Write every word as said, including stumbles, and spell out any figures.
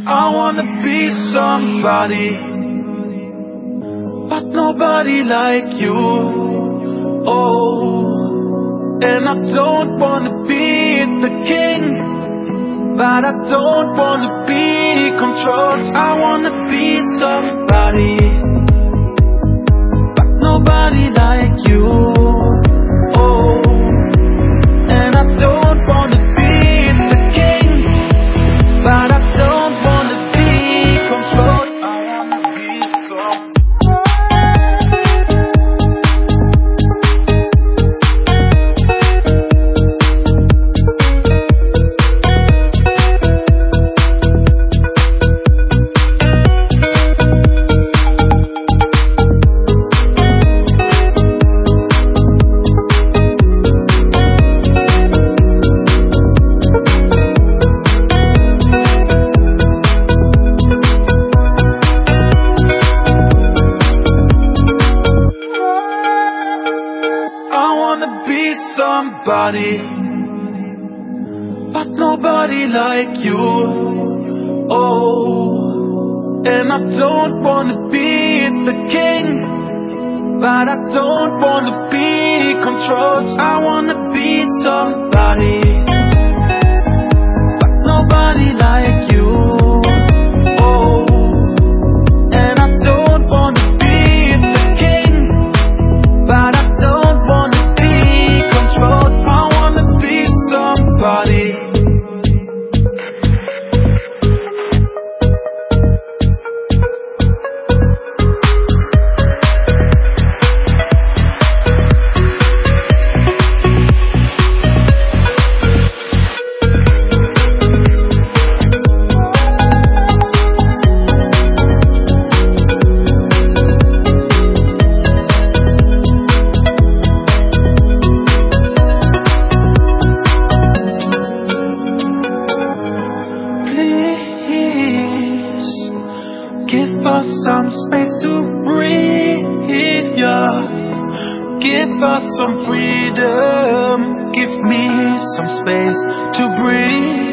I wanna be somebody, but nobody like you. Oh, and I don't wanna be the king, but I don't wanna be controlled. I wanna be somebody, but nobody like you. Oh, and I don't wanna be the king, but I don't wanna be controlled. I wanna be somebody. Somebody, but nobody like you. Oh, and I don't wanna be the king, but I don't wanna be controlled. I wanna be somebody, but nobody like you. Oh, and I don't wanna be the king, but I don't wanna be controlled. I wanna be somebody. Give us some space to breathe, yeah. Give us some freedom. Give me some space to breathe.